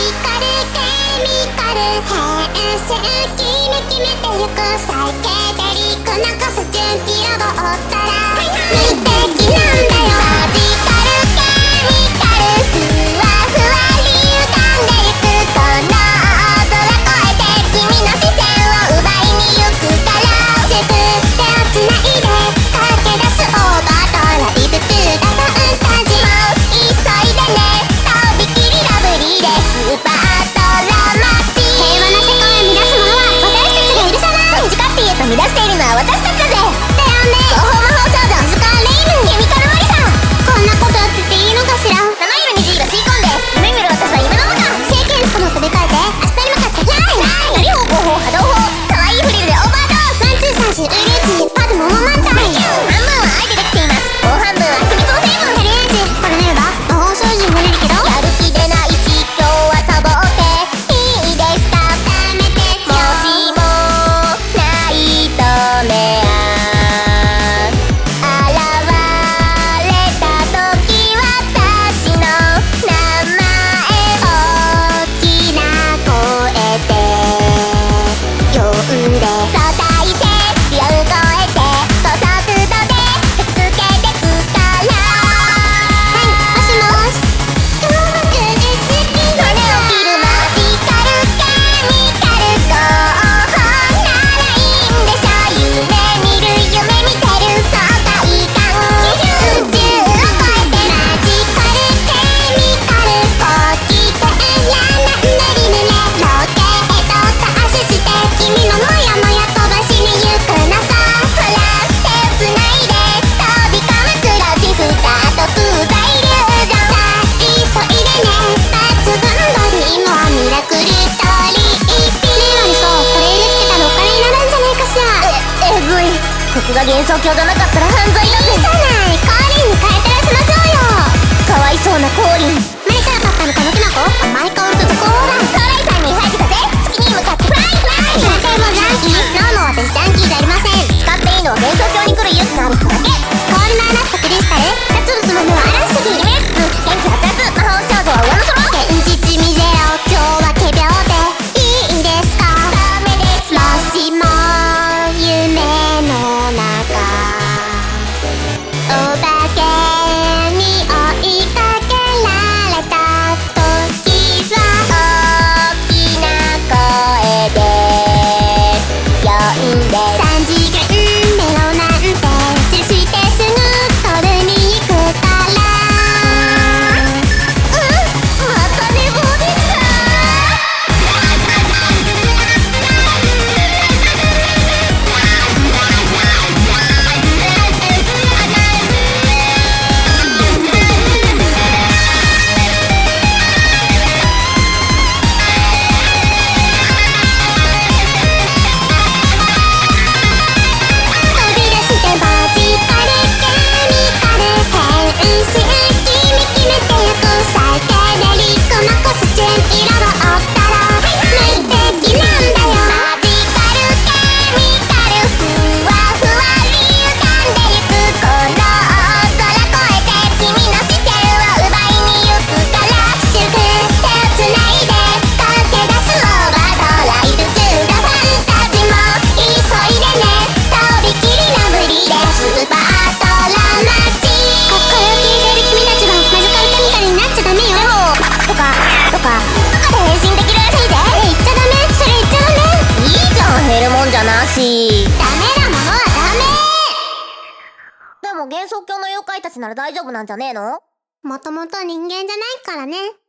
カルケミカル変数決めてゆくサイケデリックなカス準備ロボおったら無敵なんだよ。マジカルケミカルふわふわに浮かんでゆくこの大空越えて君の視線を奪いに行くからすぐ手をつないで駆け出すオーバードライブトゥーダファンタジーも急いでねとびきりラブリーでスーパードラマチック平和な世界を乱すものは私たちが許さない。どっちかっていうと乱しているのは私たちだぜ。だよね。東方魔法少女スカーレイムケミカルマリさんこんなことやってていいのかしら。七色に G が吸い込んで夢見る私は夢の中聖剣つかま飛び替えて明日に向かってフライ左方向法波動法可愛いフリルでオーバードーズワンツー三四ウルーチパズモモマンタイ半分は愛でできています。もう半分は秘密の成分。とりあえずこれなれば魔法少女になれるけどやる気でないし今日はサボっていいですか。ダメですよ。もしもないと目現れた時私の名前大きな声で呼んで相対性を超えて高速度でくっつけてくからはいもしもし今日は9時過ぎ羽を切るマジカルケミカル合法ならいいんでしょ。夢見る夢見てる爽快感宇宙を超えてマジカルケミカル高機転やなんでリムネロケットダッシュして君のモヤモヤ飛ばしに行くのさ。ほら手をつないで飛び込むクローチスタート空大流動さあ急いでね抜群ドリームはミラクルストーリー一品ねえのにさこれ入れつけたらお金になるんじゃないかしら。えぐいここが幻想郷じゃなかったら犯罪だぜ。じゃないコーリンに変えてらしましょうよ。かわいそうなコーリン何から買ったのかのきなこ甘い香りとズコーラントライさんに入ってたぜ。月に向かってフライフライ先生もジャンキーノーも私ジャンキーじゃありません。使っていいのは幻想郷に来る勇気がある人だけ。氷の穴とクリスタル2つのつまみは嵐すぎる夢つつ元気発達魔法少女は親の空現実未ゼロ今日は手秒でいいんですか。ダメですよ。もしも夢の中お化けに追いかけられた時は大きな声で呼んで3次元メロなんて吊るしてすぐ取りに行くからまた寝坊でした飛び出してマジカルケミカル変数決めてゆくサイケデリックなコスチューム色がおったら無敵なんだよ。マジカルケミカルふわふわに浮かんでゆくこの大空越えて君の視線を奪いに行くからすぐ手をつないで駆け出すオーバードライブトゥーダファンタジーも急いでねとびきりラブリーでスーパードラマチックこれを聞いている君たちはマジカルケミカルになっちゃダメよ。でもとかで変身できるらしいぜ。言っちゃダメそれ言っちゃダメ。いいじゃん減るもんじゃなし。ダメなものはダメ。でも幻想郷の妖怪たちなら大丈夫なんじゃねえの。もともと人間じゃないからね。